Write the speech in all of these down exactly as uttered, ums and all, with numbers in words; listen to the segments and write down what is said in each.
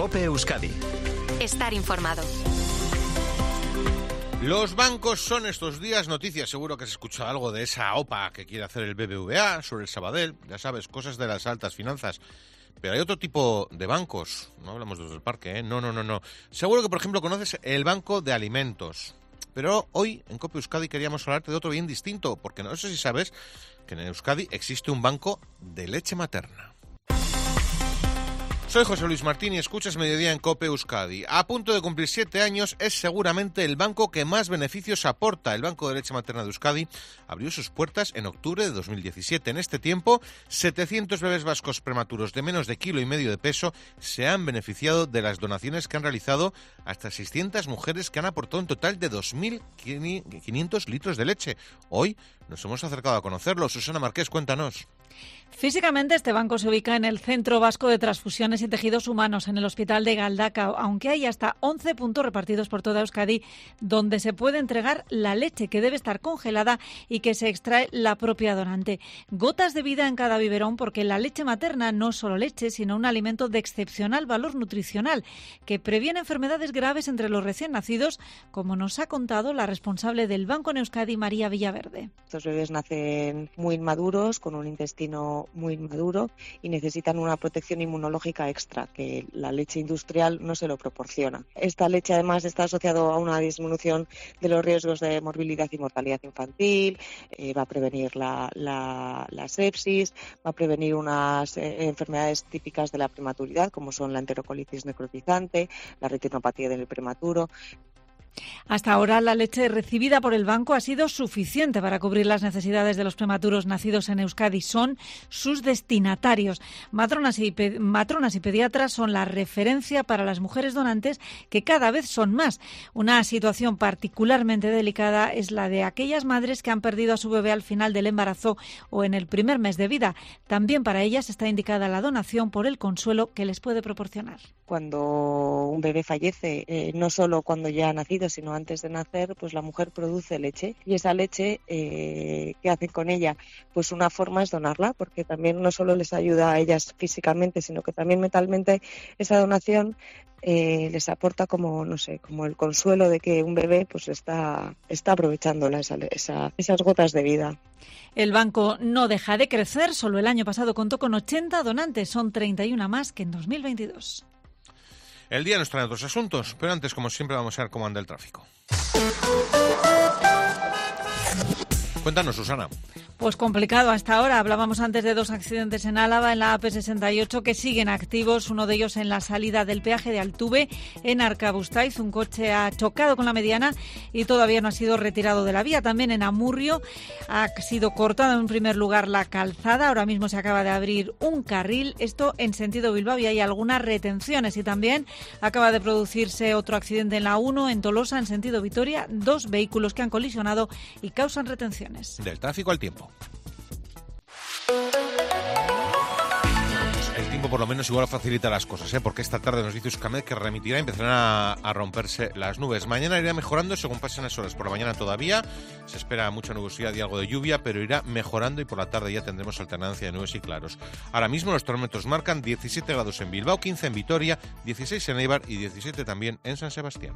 COPE Euskadi. Estar informado. Los bancos son estos días noticias. Seguro que se escucha algo de esa O P A que quiere hacer el B B V A sobre el Sabadell. Ya sabes, cosas de las altas finanzas. Pero hay otro tipo de bancos. No hablamos de los del parque, ¿eh? No, no, no, no. Seguro que, por ejemplo, conoces el Banco de Alimentos. Pero hoy, en COPE Euskadi, queríamos hablarte de otro bien distinto. Porque no sé si sabes que en Euskadi existe un banco de leche materna. Soy José Luis Martín y escuchas Mediodía en COPE Euskadi. A punto de cumplir siete años, es seguramente el banco que más beneficios aporta. El Banco de Leche Materna de Euskadi abrió sus puertas en octubre de dos mil diecisiete. En este tiempo, setecientos bebés vascos prematuros de menos de kilo y medio de peso se han beneficiado de las donaciones que han realizado hasta seiscientas mujeres que han aportado un total de dos mil quinientos litros de leche. Hoy nos hemos acercado a conocerlo. Susana Marqués, cuéntanos. Físicamente este banco se ubica en el Centro Vasco de Transfusiones y Tejidos Humanos, en el Hospital de Galdakao, aunque hay hasta once puntos repartidos por toda Euskadi donde se puede entregar la leche que debe estar congelada y que se extrae la propia donante. Gotas de vida en cada biberón, porque la leche materna no es solo leche, sino un alimento de excepcional valor nutricional que previene enfermedades graves entre los recién nacidos, como nos ha contado la responsable del banco en Euskadi, María Villaverde. Estos bebés nacen muy inmaduros, con un intestino muy inmaduro y necesitan una protección inmunológica extra que la leche industrial no se lo proporciona. Esta leche además está asociada a una disminución de los riesgos de morbilidad y mortalidad infantil, eh, va a prevenir la, la, la sepsis, va a prevenir unas eh, enfermedades típicas de la prematuridad como son la enterocolitis necrotizante, la retinopatía del prematuro. Hasta ahora la leche recibida por el banco ha sido suficiente para cubrir las necesidades de los prematuros nacidos en Euskadi. Son sus destinatarios. Matronas y, pe- matronas y pediatras son la referencia para las mujeres donantes, que cada vez son más. Una situación particularmente delicada es la de aquellas madres que han perdido a su bebé al final del embarazo o en el primer mes de vida. También para ellas está indicada la donación por el consuelo que les puede proporcionar. Cuando un bebé fallece, eh, no solo cuando ya ha nacido, sino antes de nacer, pues la mujer produce leche y esa leche, eh, ¿qué hacen con ella? Pues una forma es donarla, porque también no solo les ayuda a ellas físicamente, sino que también mentalmente esa donación eh, les aporta como, no sé, como el consuelo de que un bebé pues está, está aprovechando esa, esa, esas gotas de vida. El banco no deja de crecer, solo el año pasado contó con ochenta donantes, son treinta y uno más que en dos mil veintidós. El día nos trae otros asuntos, pero antes, como siempre, vamos a ver cómo anda el tráfico. Cuéntanos, Susana. Pues complicado hasta ahora. Hablábamos antes de dos accidentes en Álava, en la A P sesenta y ocho, que siguen activos. Uno de ellos en la salida del peaje de Altuve, en Arcabustaiz. Un coche ha chocado con la mediana y todavía no ha sido retirado de la vía. También en Amurrio ha sido cortada en primer lugar la calzada. Ahora mismo se acaba de abrir un carril. Esto en sentido Bilbao, y hay algunas retenciones. Y también acaba de producirse otro accidente en la uno, en Tolosa, en sentido Vitoria. Dos vehículos que han colisionado y causan retenciones. Del tráfico al tiempo. El tiempo por lo menos igual facilita las cosas, ¿eh? Porque esta tarde nos dice Euskamed que remitirá y empezarán a, a romperse las nubes. Mañana irá mejorando según pasen las horas. Por la mañana todavía se espera mucha nubosidad y algo de lluvia, pero irá mejorando y por la tarde ya tendremos alternancia de nubes y claros. Ahora mismo los termómetros marcan diecisiete grados en Bilbao, quince en Vitoria, dieciséis en Eibar y diecisiete también en San Sebastián.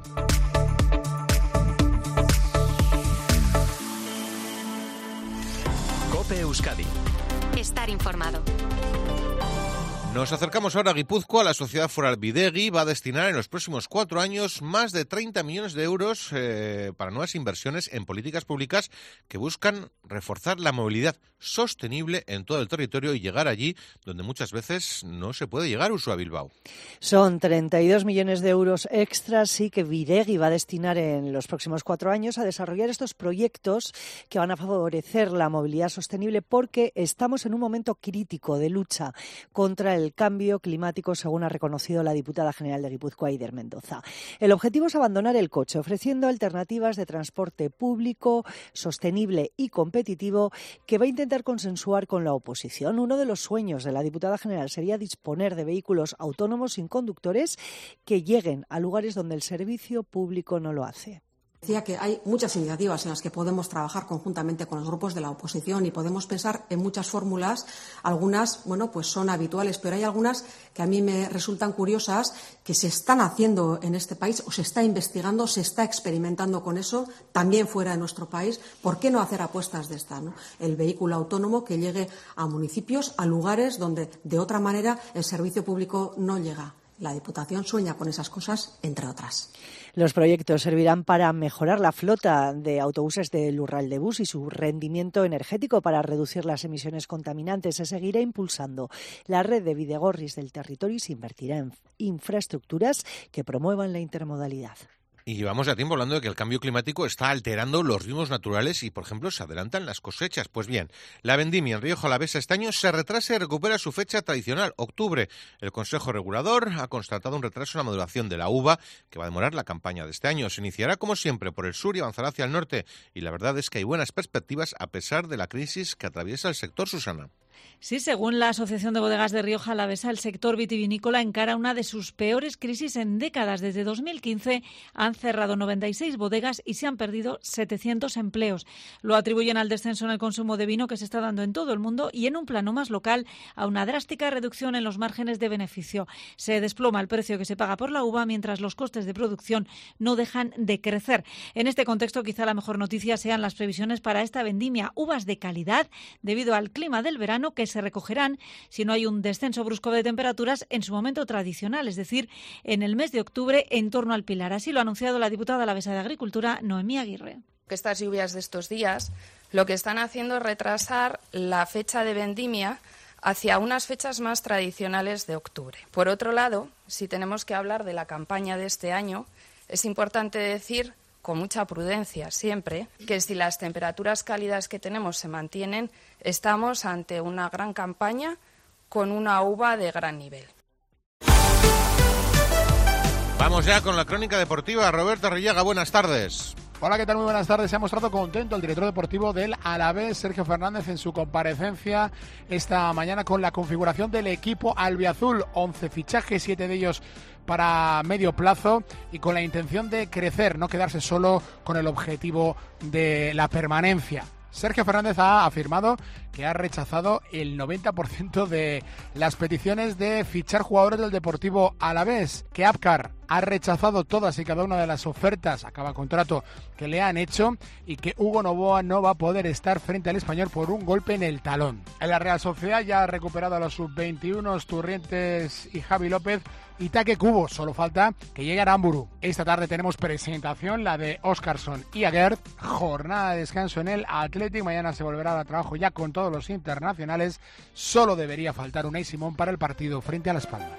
COPE Euskadi. Estar informado. Nos acercamos ahora a Guipúzcoa. La sociedad foral Bidegi va a destinar en los próximos cuatro años más de treinta millones de euros eh, para nuevas inversiones en políticas públicas que buscan reforzar la movilidad sostenible en todo el territorio y llegar allí donde muchas veces no se puede llegar, Uxue, a Bilbao. Son treinta y dos millones de euros extras, sí, que Bidegi va a destinar en los próximos cuatro años a desarrollar estos proyectos que van a favorecer la movilidad sostenible, porque estamos en un momento crítico de lucha contra el el cambio climático, según ha reconocido la diputada general de Guipúzcoa, Eider Mendoza. El objetivo es abandonar el coche, ofreciendo alternativas de transporte público, sostenible y competitivo, que va a intentar consensuar con la oposición. Uno de los sueños de la diputada general sería disponer de vehículos autónomos sin conductores que lleguen a lugares donde el servicio público no lo hace. Decía que hay muchas iniciativas en las que podemos trabajar conjuntamente con los grupos de la oposición y podemos pensar en muchas fórmulas. Algunas, bueno, pues son habituales, pero hay algunas que a mí me resultan curiosas, que se están haciendo en este país o se está investigando, se está experimentando con eso, también fuera de nuestro país. ¿Por qué no hacer apuestas de esta, ¿no? El vehículo autónomo que llegue a municipios, a lugares donde de otra manera el servicio público no llega. La Diputación sueña con esas cosas, entre otras. Los proyectos servirán para mejorar la flota de autobuses de Lurraldebus y su rendimiento energético para reducir las emisiones contaminantes. Se seguirá impulsando la red de bidegorris del territorio y se invertirá en infraestructuras que promuevan la intermodalidad. Y llevamos ya tiempo hablando de que el cambio climático está alterando los ritmos naturales y, por ejemplo, se adelantan las cosechas. Pues bien, la vendimia en Rioja Alavesa este año se retrasa y recupera su fecha tradicional, octubre. El Consejo Regulador ha constatado un retraso en la maduración de la uva que va a demorar la campaña de este año. Se iniciará, como siempre, por el sur y avanzará hacia el norte. Y la verdad es que hay buenas perspectivas a pesar de la crisis que atraviesa el sector, Susana. Sí, según la Asociación de Bodegas de Rioja Alavesa, el sector vitivinícola encara una de sus peores crisis en décadas. Desde dos mil quince han cerrado noventa y seis bodegas y se han perdido setecientos empleos. Lo atribuyen al descenso en el consumo de vino que se está dando en todo el mundo y, en un plano más local, a una drástica reducción en los márgenes de beneficio. Se desploma el precio que se paga por la uva mientras los costes de producción no dejan de crecer. En este contexto, quizá la mejor noticia sean las previsiones para esta vendimia. Uvas de calidad debido al clima del verano que se recogerán si no hay un descenso brusco de temperaturas en su momento tradicional, es decir, en el mes de octubre en torno al Pilar. Así lo ha anunciado la diputada alavesa de Agricultura, Noemí Aguirre. Estas lluvias de estos días lo que están haciendo es retrasar la fecha de vendimia hacia unas fechas más tradicionales de octubre. Por otro lado, si tenemos que hablar de la campaña de este año, es importante decir, con mucha prudencia siempre, que si las temperaturas cálidas que tenemos se mantienen, estamos ante una gran campaña con una uva de gran nivel. Vamos ya con la crónica deportiva. Roberto Arrillaga, buenas tardes. Hola, ¿qué tal? Muy buenas tardes. Se ha mostrado contento el director deportivo del Alavés, Sergio Fernández, en su comparecencia esta mañana con la configuración del equipo albiazul. once fichajes, siete de ellos para medio plazo y con la intención de crecer, no quedarse solo con el objetivo de la permanencia. Sergio Fernández ha afirmado que ha rechazado el noventa por ciento de las peticiones de fichar jugadores del Deportivo Alavés, que Apcar ha rechazado todas y cada una de las ofertas, acaba contrato, que le han hecho, y que Hugo Novoa no va a poder estar frente al Español por un golpe en el talón. En la Real Sociedad ya ha recuperado a los sub veintiuno, Turrientes y Javi López, y Taque Cubo, solo falta que llegue Aramburu. Esta tarde tenemos presentación, la de Óscarson y Aguert, jornada de descanso en el Athletic, mañana se volverá a trabajo ya con todos los internacionales, solo debería faltar Unai Simón para el partido frente a Las Palmas.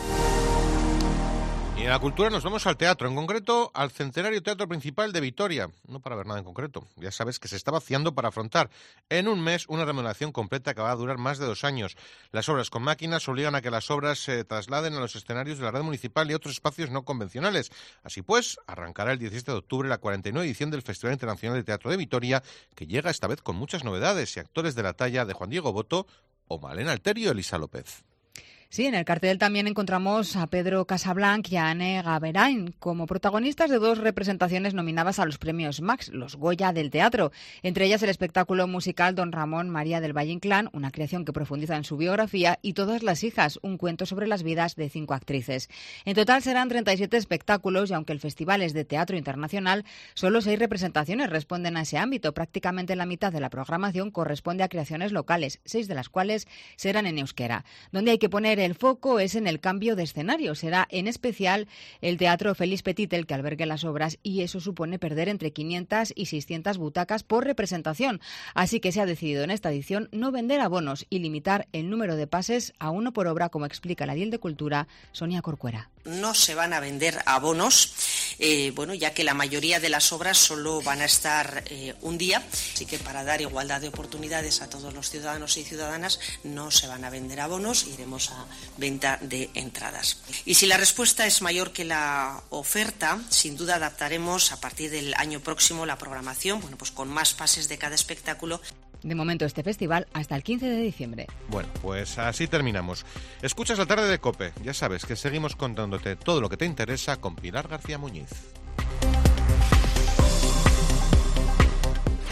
Y en la cultura nos vamos al teatro, en concreto al Centenario Teatro Principal de Vitoria, no para ver nada en concreto, ya sabes que se está vaciando para afrontar en un mes una remodelación completa que va a durar más de dos años. Las obras con máquinas obligan a que las obras se trasladen a los escenarios de la red municipal y otros espacios no convencionales. Así pues, arrancará el diecisiete de octubre la cuarenta y nueva edición del Festival Internacional de Teatro de Vitoria, que llega esta vez con muchas novedades y actores de la talla de Juan Diego Boto o Malena Alterio y Elisa López. Sí, en el cartel también encontramos a Pedro Casablanc y a Anne Gaverain como protagonistas de dos representaciones nominadas a los premios Max, los Goya del teatro. Entre ellas el espectáculo musical Don Ramón María del Valle Inclán, una creación que profundiza en su biografía, y Todas las hijas, un cuento sobre las vidas de cinco actrices. En total serán treinta y siete espectáculos y aunque el festival es de teatro internacional, solo seis representaciones responden a ese ámbito. Prácticamente la mitad de la programación corresponde a creaciones locales, seis de las cuales serán en euskera. Donde hay que poner el foco es en el cambio de escenario. Será en especial el Teatro Félix Petit el que albergue las obras y eso supone perder entre quinientas y seiscientas butacas por representación. Así que se ha decidido en esta edición no vender abonos y limitar el número de pases a uno por obra, como explica la edil de Cultura, Sonia Corcuera. No se van a vender abonos, eh, bueno, ya que la mayoría de las obras solo van a estar eh, un día, así que para dar igualdad de oportunidades a todos los ciudadanos y ciudadanas no se van a vender abonos, iremos a venta de entradas. Y si la respuesta es mayor que la oferta, sin duda adaptaremos a partir del año próximo la programación, bueno, pues con más pases de cada espectáculo. De momento este festival hasta el quince de diciembre. Bueno, pues así terminamos. Escuchas la tarde de COPE. Ya sabes que seguimos contándote todo lo que te interesa con Pilar García Muñiz.